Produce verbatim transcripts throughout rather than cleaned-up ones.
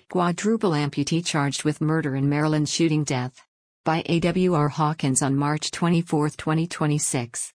Quadruple amputee charged with murder in Maryland shooting death. By A W R Hawkins on March twenty-fourth, twenty twenty-six.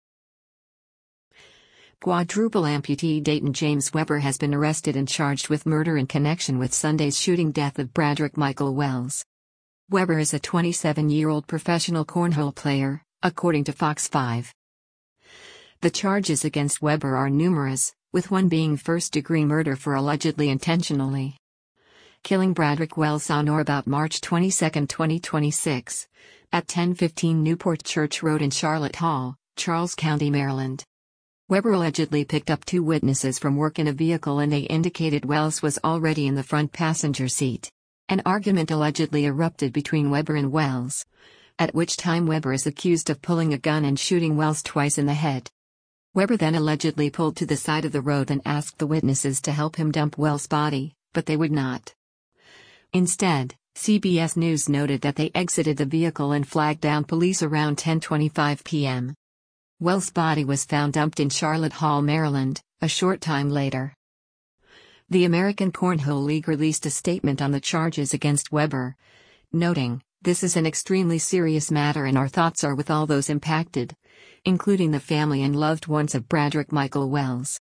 Quadruple amputee Dayton James Weber has been arrested and charged with murder in connection with Sunday's shooting death of Bradrick Michael Wells. Weber is a twenty-seven-year-old professional cornhole player, according to Fox five. The charges against Weber are numerous, with one being first-degree murder for allegedly intentionally killing Bradrick Wells on or about March twenty-second, twenty twenty-six, at ten fifteen Newport Church Road in Charlotte Hall, Charles County, Maryland. Weber allegedly picked up two witnesses from work in a vehicle and they indicated Wells was already in the front passenger seat. An argument allegedly erupted between Weber and Wells, at which time Weber is accused of pulling a gun and shooting Wells twice in the head. Weber then allegedly pulled to the side of the road and asked the witnesses to help him dump Wells' body, but they would not. Instead, C B S News noted that they exited the vehicle and flagged down police around ten twenty-five p m Wells' body was found dumped in Charlotte Hall, Maryland, a short time later. The American Cornhole League released a statement on the charges against Weber, noting, "This is an extremely serious matter and our thoughts are with all those impacted, including the family and loved ones of Bradrick Michael Wells."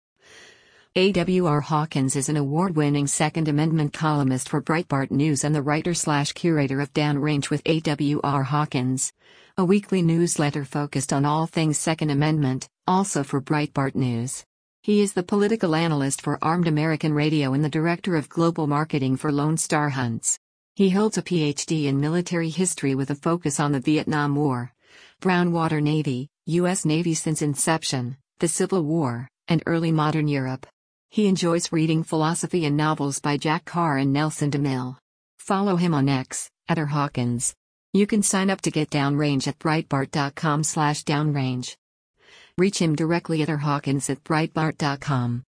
A W R Hawkins is an award-winning Second Amendment columnist for Breitbart News and the writer-slash-curator of Downrange with A W R Hawkins, a weekly newsletter focused on all things Second Amendment, also for Breitbart News. He is the political analyst for Armed American Radio and the director of global marketing for Lone Star Hunts. He holds a P H D in military history with a focus on the Vietnam War, Brown Water Navy, U S Navy since inception, the Civil War, and early modern Europe. He enjoys reading philosophy and novels by Jack Carr and Nelson DeMille. Follow him on X, at R Hawkins. You can sign up to get Downrange at breitbart dot com slash downrange. Reach him directly at R Hawkins at breitbart dot com.